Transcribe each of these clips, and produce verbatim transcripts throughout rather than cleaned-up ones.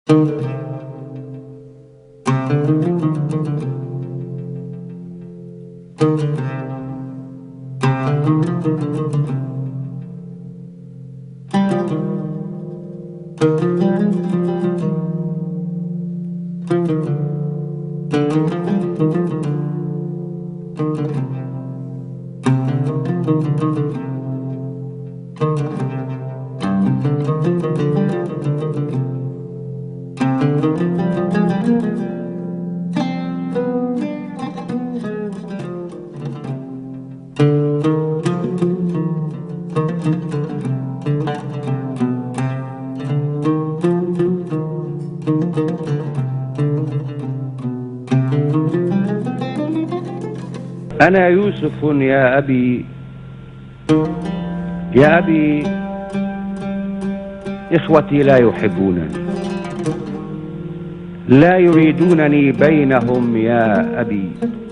أنا يوسف يا أبي، يا أبي، إخوتي لا يحبونني، لا يريدونني بينهم يا أبي،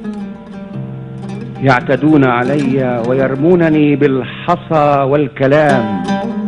يعتدون علي ويرمونني بالحصى والكلام،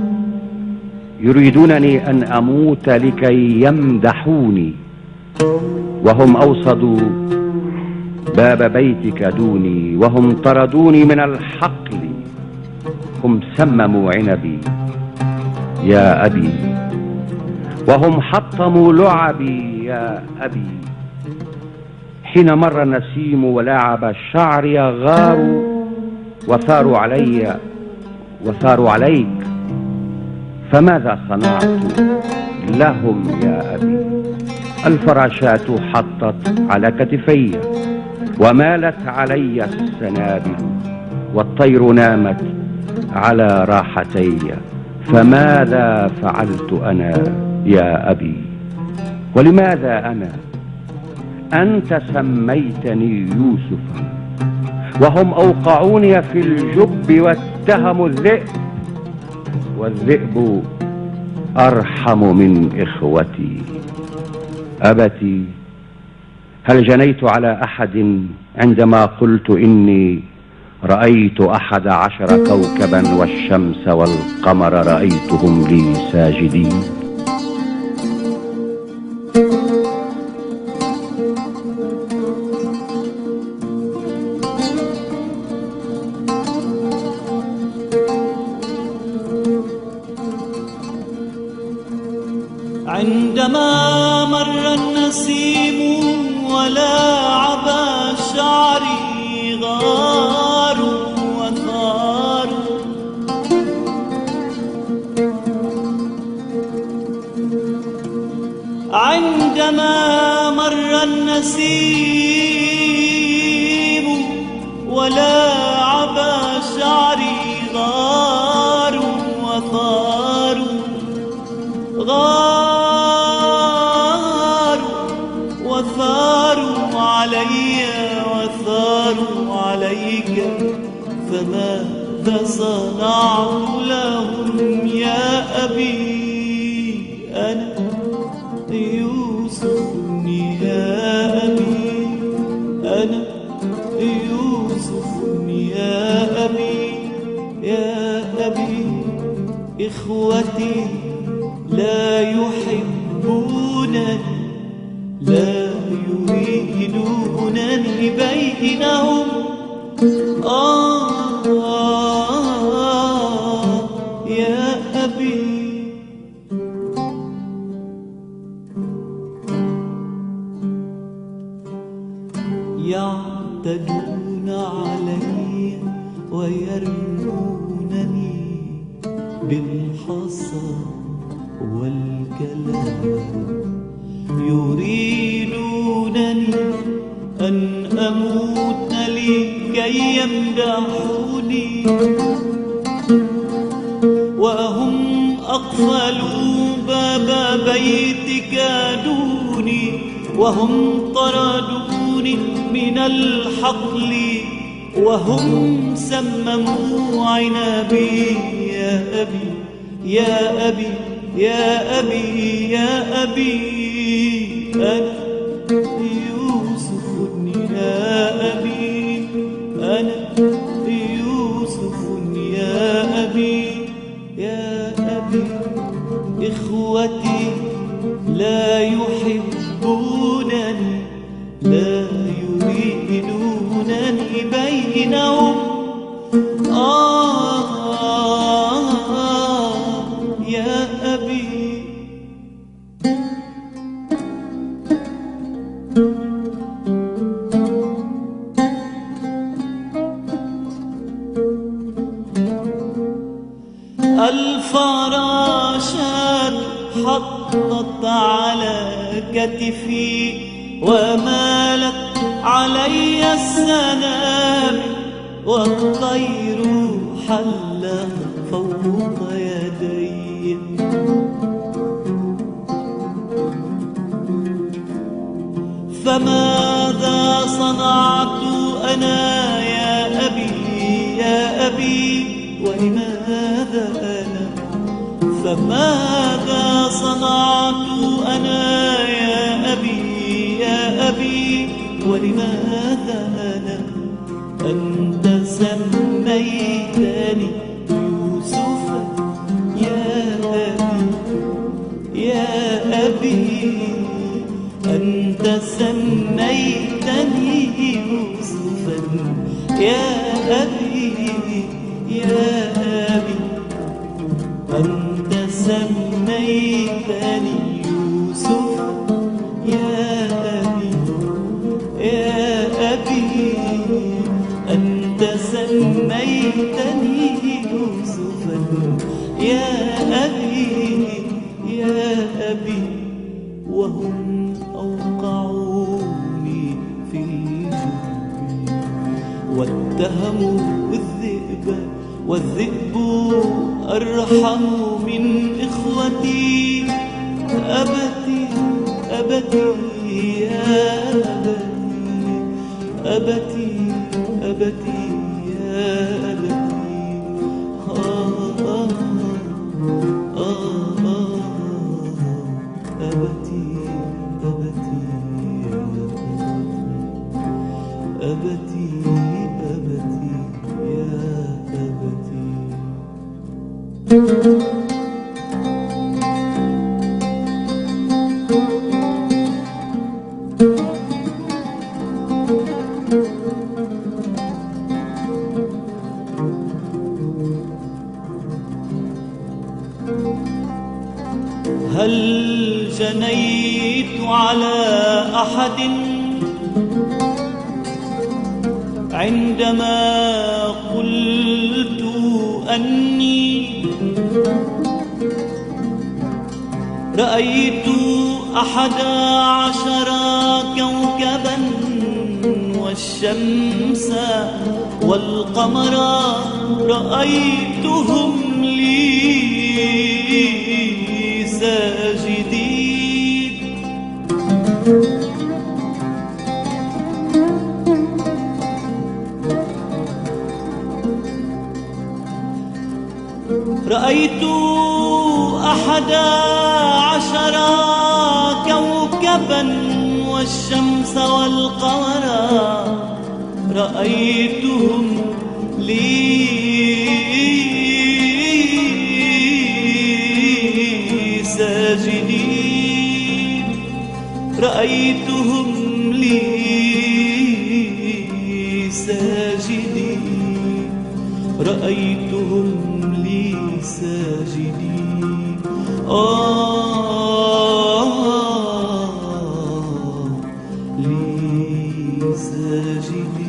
يريدونني أن أموت لكي يمدحوني، وهم أوصدوا باب بيتك دوني، وهم طردوني من الحقل، هم سمموا عنبي يا أبي، وهم حطموا لعبي يا أبي. حين مر النسيم ولعب شعري غاروا وثاروا علي وثاروا عليك، فماذا صنعت لهم يا أبي؟ الفراشات حطت على كتفي ومالت علي السنابل، والطير نامت على راحتي، فماذا فعلت أنا يا أبي؟ ولماذا أنا؟ أنت سميتني يوسفا، وهم أوقعوني في الجب واتهموا الذئب، والذئب أرحم من إخوتي. أبتي، هل جنيت على أحد عندما قلت إني رأيت أحد عشر كوكبا والشمس والقمر رأيتهم لي ساجدين؟ عندما مر النسيم ولعب شعري غاروا وثاروا، عندما مر النسيم ولعب شعري غاروا وثاروا، غاروا وثاروا علي وثاروا عليك، فماذا صنعت لهم يا أبي؟ أنا يوسف يا أبي، أنا يوسف يا أبي، يا أبي. إخوتي لا يحبونني، لا يريدونني بينهم، آه, آه يا أبي. يعتدون علي ويرمونني بالحصى والكلام، يريدونني أن أموت لكي يمدحوني، وهم أقفلوا باب بيتك دوني، وهم طردوني من الحقل، وهم سمموا عنبي يا أبي، يا أبي، يا أبي، يا أبي. أنا يوسف يا أبي، أنا يوسف يا أبي، يا أبي. إخوتي لا يحبونني لا يريدونني بينهم آه, آه يا أبي. الفراشات حطت على كتفي ومالت علي السنام والطير حل فوق يدي. فماذا صنعت أنا يا أبي يا أبي ولماذا أنا؟ فماذا صنعت أنا يا أبي يا أبي ولماذا أنا؟ أنت سميتني يوسف يا أبي يا أبي. أنت سميتني يوسفا يا أبي يا أبي. أنت سميتني يوسف يا أبي يا أبي. أنت سميتني يوسفا يا أبي يا أبي. وهم أوقعوني في الجب واتهموا الذئب والذئب أرحم من إخوتي. أبتي أبتي يا أبتي أبتي يا أبتي. آه آه آه آه أبتي أبتي يا أبتي أبتي يا أبتي. هل جنيت على أحد عندما قلت أني رأيت أحد عشر كوكبا والشمس والقمر رأيتهم لي ساجدين. رأيت أحد عشر كوكبا والشمس والقمر رأيتهم لي ساجدين. رأيتهم لي ساجدين. رأيتهم لي ساجدين. آه لي ساجدين.